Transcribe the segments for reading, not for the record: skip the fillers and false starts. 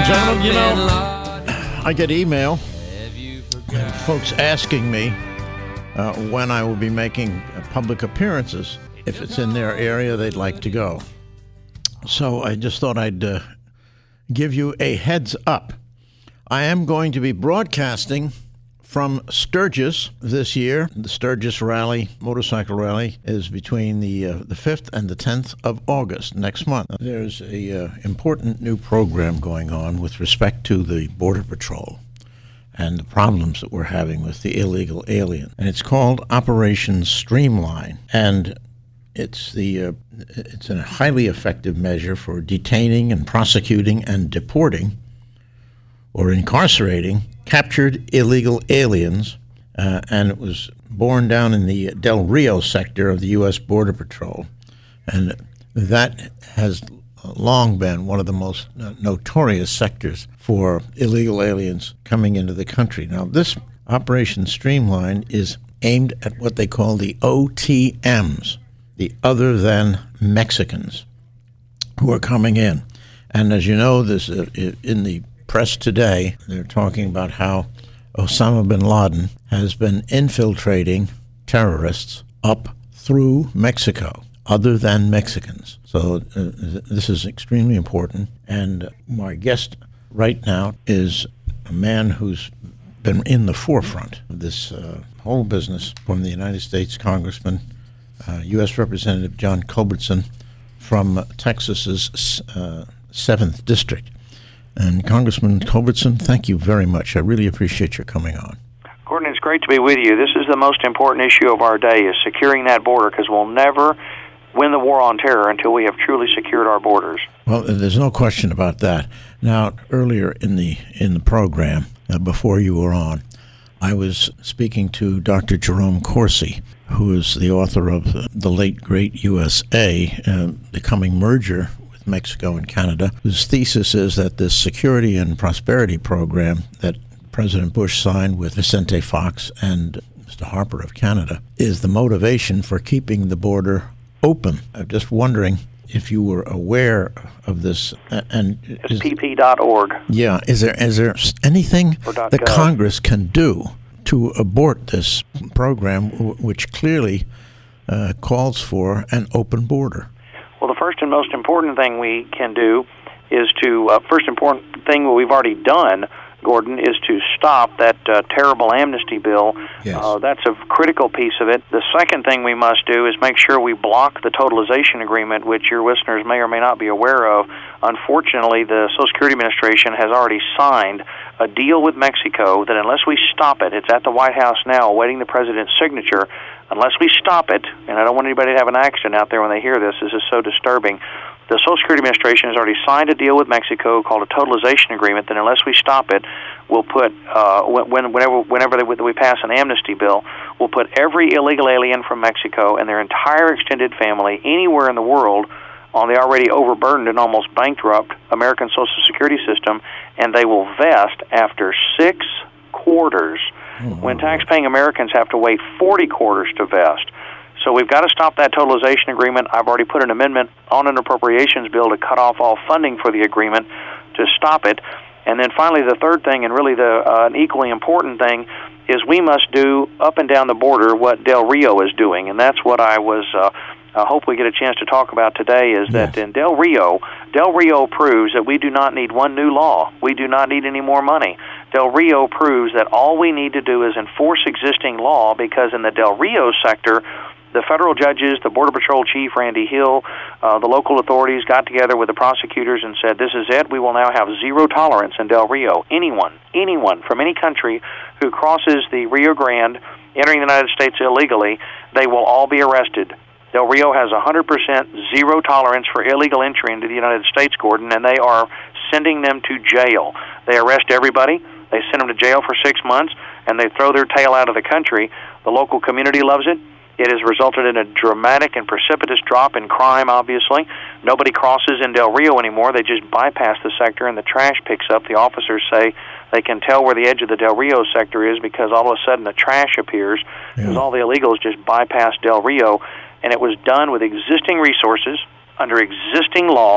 Gentlemen, you know, I get email, folks asking me when I will be making public appearances. If it's in their area, they'd like to go. So I just thought I'd give you a heads up. I am going to be broadcasting from Sturgis this year. The Sturgis Rally, motorcycle rally, is between the 5th and the 10th of August, next month. There's a important new program going on with respect to the Border Patrol and the problems that we're having with the illegal alien. And it's called Operation Streamline. And it's a highly effective measure for detaining and prosecuting and deporting or incarcerating captured illegal aliens, and it was born down in the Del Rio sector of the U.S. Border Patrol. And that has long been one of the most notorious sectors for illegal aliens coming into the country. Now, this Operation Streamline is aimed at what they call the OTMs, the other than Mexicans, who are coming in. And as you know, this in the press today, they're talking about how Osama bin Laden has been infiltrating terrorists up through Mexico, other than Mexicans. So this is extremely important. And my guest right now is a man who's been in the forefront of this whole business, from the United States Congressman, U.S. Representative John Culbertson from Texas's 7th District. And Congressman Culbertson, thank you very much. I really appreciate your coming on. Gordon, it's great to be with you. This is the most important issue of our day, is securing that border, because we'll never win the war on terror until we have truly secured our borders. Well, there's no question about that. Now, earlier in the program, before you were on, I was speaking to Dr. Jerome Corsi, who is the author of The Late Great USA, the coming merger Mexico and Canada, whose thesis is that this security and prosperity program that President Bush signed with Vicente Fox and Mr. Harper of Canada is the motivation for keeping the border open. I'm just wondering if you were aware of this. And it's pp.org. Yeah. Is there anything that Congress can do to abort this program, which clearly calls for an open border? Well, the first and most important thing we can do is first important thing what we've already done, Gordon, is to stop that terrible amnesty bill. Yes. That's a critical piece of it. The second thing we must do is make sure we block the totalization agreement, which your listeners may or may not be aware of. Unfortunately, the Social Security Administration has already signed a deal with Mexico that unless we stop it, it's at the White House now awaiting the President's signature, unless we stop it, and I don't want anybody to have an accident out there when they hear this is so disturbing, the Social Security Administration has already signed a deal with Mexico called a totalization agreement that unless we stop it, we'll put, whenever we pass an amnesty bill, we'll put every illegal alien from Mexico and their entire extended family anywhere in the world on the already overburdened and almost bankrupt American Social Security system, and they will vest after 6 quarters, when tax-paying Americans have to wait 40 quarters to vest. So we've got to stop that totalization agreement. I've already put an amendment on an appropriations bill to cut off all funding for the agreement to stop it. And then finally, the third thing, and really an equally important thing, is we must do up and down the border what Del Rio is doing, and that's what I hope we get a chance to talk about today, is that in Del Rio proves that we do not need one new law. We do not need any more money. Del Rio proves that all we need to do is enforce existing law, because in the Del Rio sector, the federal judges, the Border Patrol chief, Randy Hill, the local authorities got together with the prosecutors and said, this is it. We will now have zero tolerance in Del Rio. Anyone from any country who crosses the Rio Grande, entering the United States illegally, they will all be arrested. Del Rio has 100% zero tolerance for illegal entry into the United States, Gordon, and they are sending them to jail. They arrest everybody. They send them to jail for 6 months, and they throw their tail out of the country. The local community loves it. It has resulted in a dramatic and precipitous drop in crime, obviously. Nobody crosses in Del Rio anymore. They just bypass the sector, and the trash picks up. The officers say they can tell where the edge of the Del Rio sector is because all of a sudden the trash appears, because all the illegals just bypass Del Rio. And it was done with existing resources, under existing law,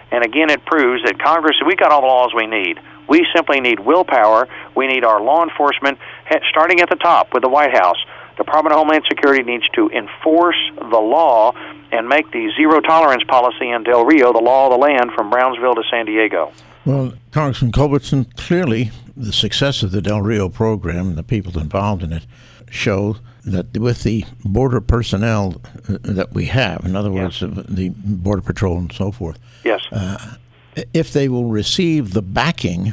And again, it proves that Congress, we got all the laws we need. We simply need willpower. We need our law enforcement, starting at the top with the White House. Department of Homeland Security needs to enforce the law and make the zero-tolerance policy in Del Rio the law of the land from Brownsville to San Diego. Well, Congressman Culbertson, clearly the success of the Del Rio program and the people involved in it show that with the border personnel that we have, in other words, the Border Patrol and so forth, yes, if they will receive the backing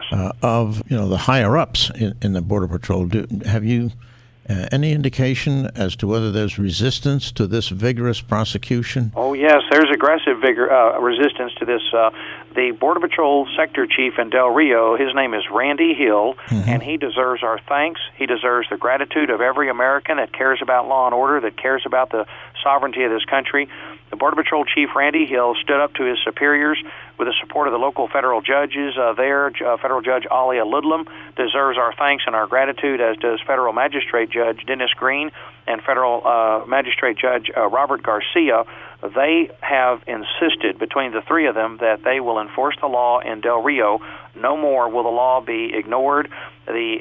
of the higher ups in the Border Patrol, have you any indication as to whether there's resistance to this vigorous prosecution? Oh yes, there's aggressive resistance to this. The Border Patrol Sector Chief in Del Rio, his name is Randy Hill, and he deserves our thanks. He deserves the gratitude of every American that cares about law and order, that cares about the sovereignty of this country. The Border Patrol Chief Randy Hill stood up to his superiors with the support of the local federal judges there. Federal Judge Alia Ludlam deserves our thanks and our gratitude, as does Federal Magistrate Judge Dennis Green and Federal Magistrate Judge Robert Garcia. They have insisted, between the three of them, that they will enforce the law in Del Rio. No more will the law be ignored. The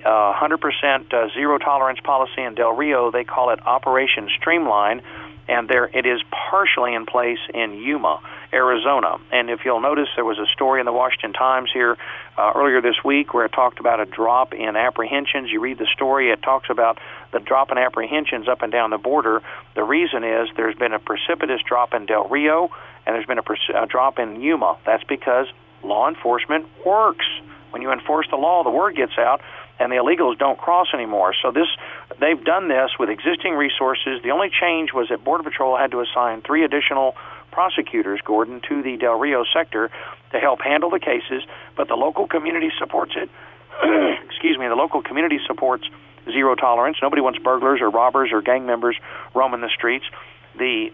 100% zero-tolerance policy in Del Rio, they call it Operation Streamline, and it is partially in place in Yuma, Arizona. And if you'll notice, there was a story in the Washington Times here earlier this week where it talked about a drop in apprehensions. You read the story, it talks about the drop in apprehensions up and down the border. The reason is there's been a precipitous drop in Del Rio, and there's been a drop in Yuma. That's because law enforcement works. When you enforce the law, the word gets out, and the illegals don't cross anymore. So they've done this with existing resources. The only change was that Border Patrol had to assign 3 additional prosecutors, Gordon, to the Del Rio sector to help handle the cases, but the local community supports it. Excuse me, the local community supports zero tolerance. Nobody wants burglars or robbers or gang members roaming the streets. The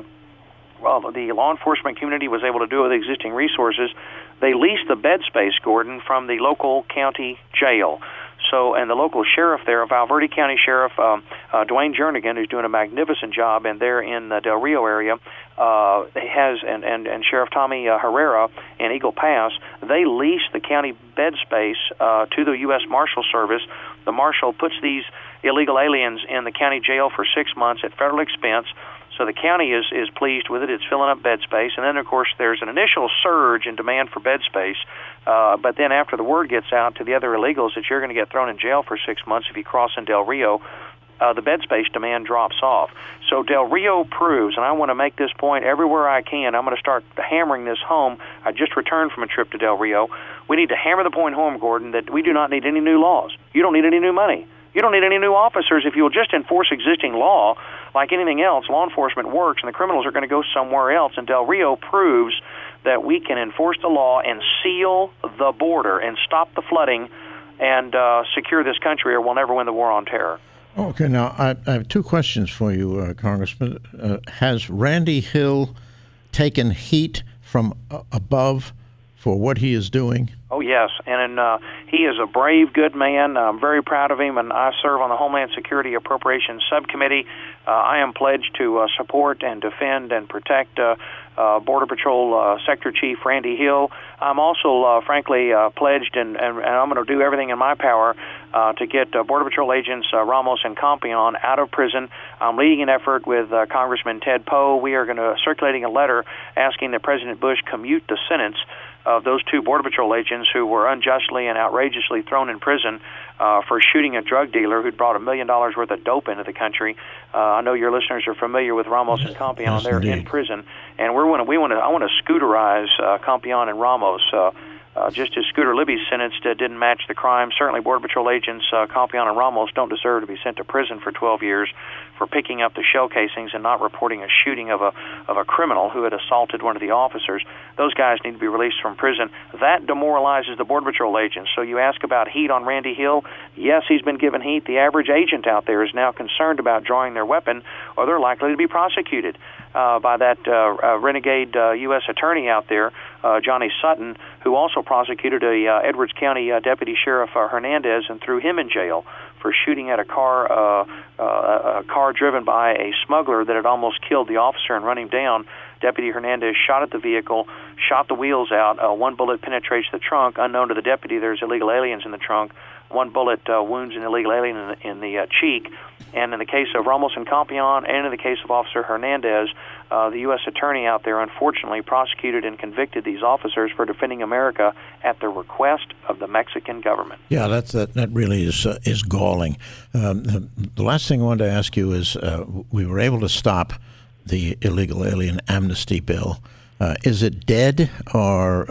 law enforcement community was able to do it with existing resources. They leased the bed space, Gordon, from the local county jail. So, and the local sheriff there, Val Verde County Sheriff Dwayne Jernigan, who's doing a magnificent job, and they're in the Del Rio area, and Sheriff Tommy Herrera in Eagle Pass, they lease the county bed space to the U.S. Marshal Service. The marshal puts these illegal aliens in the county jail for 6 months at federal expense. So the county is pleased with it. It's filling up bed space. And then, of course, there's an initial surge in demand for bed space. But then after the word gets out to the other illegals that you're going to get thrown in jail for 6 months if you cross in Del Rio, the bed space demand drops off. So Del Rio proves, and I want to make this point everywhere I can. I'm going to start hammering this home. I just returned from a trip to Del Rio. We need to hammer the point home, Gordon, that we do not need any new laws. You don't need any new money. You don't need any new officers. If you'll just enforce existing law, like anything else, law enforcement works, and the criminals are going to go somewhere else. And Del Rio proves that we can enforce the law and seal the border and stop the flooding and secure this country, or we'll never win the war on terror. Okay, now I have 2 questions for you, Congressman. Has Randy Hill taken heat from above for what he is doing? Oh, yes, and he is a brave, good man. I'm very proud of him, and I serve on the Homeland Security Appropriations Subcommittee. I am pledged to support and defend and protect Border Patrol Sector Chief Randy Hill. I'm also, frankly, pledged, and I'm going to do everything in my power to get Border Patrol agents Ramos and Campion out of prison. I'm leading an effort with Congressman Ted Poe. We are going to circulating a letter asking that President Bush commute the sentence of those 2 Border Patrol agents who were unjustly and outrageously thrown in prison for shooting a drug dealer who'd brought $1 million worth of dope into the country. I know your listeners are familiar with Ramos and Campion. Yes, they're indeed. in prison, and I want to scooterize Campion and Ramos. Just as Scooter Libby's sentence didn't match the crime, certainly Border Patrol agents Campion and Ramos don't deserve to be sent to prison for 12 years for picking up the shell casings and not reporting a shooting of a criminal who had assaulted one of the officers. Those guys need to be released from prison. That demoralizes the Border Patrol agents. So you ask about heat on Randy Hill. Yes, he's been given heat. The average agent out there is now concerned about drawing their weapon, or they're likely to be prosecuted by that renegade U.S. attorney out there, Johnny Sutton, who also prosecuted a Edwards County Deputy Sheriff Hernandez and threw him in jail for shooting at a car driven by a smuggler that had almost killed the officer and run him down Deputy Hernandez shot at the vehicle, shot the wheels out. One bullet penetrates the trunk. Unknown to the deputy, there's illegal aliens in the trunk. One bullet wounds an illegal alien in the cheek. And in the case of Ramos and Campion, and in the case of Officer Hernandez, the U.S. attorney out there unfortunately prosecuted and convicted these officers for defending America at the request of the Mexican government. Yeah, that really is galling. The last thing I wanted to ask you is we were able to stop the illegal alien amnesty bill. Is it dead, or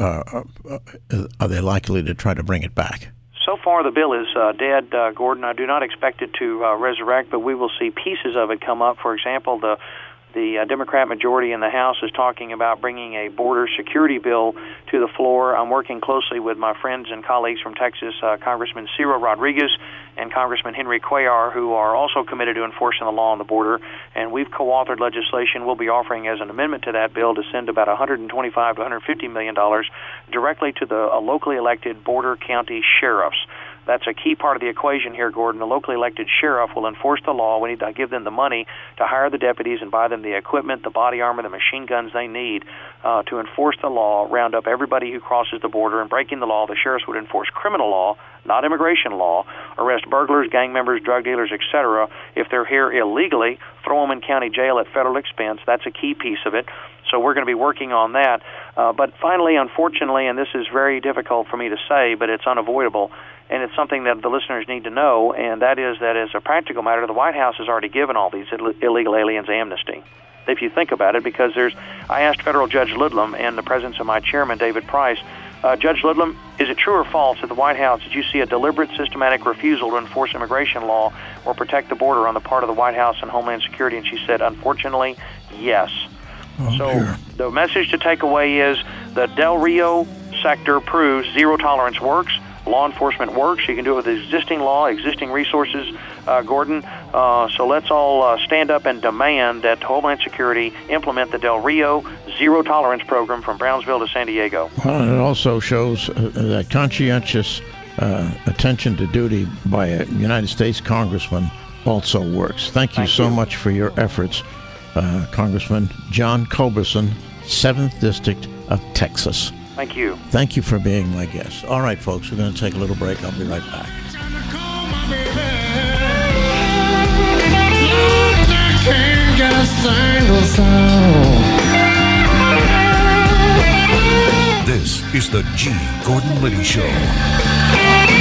are they likely to try to bring it back? So far, the bill is dead, Gordon. I do not expect it to resurrect, but we will see pieces of it come up. For example, the Democrat majority in the House is talking about bringing a border security bill to the floor. I'm working closely with my friends and colleagues from Texas, Congressman Ciro Rodriguez and Congressman Henry Cuellar, who are also committed to enforcing the law on the border. And we've co-authored legislation we'll be offering as an amendment to that bill to send about $125 to $150 million directly to the locally elected border county sheriffs. That's a key part of the equation here, Gordon. The locally elected sheriff will enforce the law. We need to give them the money to hire the deputies and buy them the equipment, the body armor, the machine guns they need to enforce the law, round up everybody who crosses the border. And breaking the law, the sheriffs would enforce criminal law, not immigration law, arrest burglars, gang members, drug dealers, etc. If they're here illegally, throw them in county jail at federal expense. That's a key piece of it. So we're going to be working on that. But finally, unfortunately, and this is very difficult for me to say, but it's unavoidable, and it's something that the listeners need to know, and that is that as a practical matter, the White House has already given all these illegal aliens amnesty. If you think about it, because I asked Federal Judge Ludlam in the presence of my chairman, David Price, Judge Ludlam, is it true or false at the White House did you see a deliberate, systematic refusal to enforce immigration law or protect the border on the part of the White House and Homeland Security? And she said, unfortunately, yes. So the message to take away is the Del Rio sector proves zero tolerance works. Law enforcement works. You can do it with existing law, existing resources, Gordon. So let's all stand up and demand that Homeland Security implement the Del Rio zero tolerance program from Brownsville to San Diego. Well, and it also shows that conscientious attention to duty by a United States congressman also works. Thank you so much for your efforts, Congressman John Culberson, 7th District of Texas. Thank you. Thank you for being my guest. All right, folks, we're going to take a little break. I'll be right back. This is the G. Gordon Liddy Show.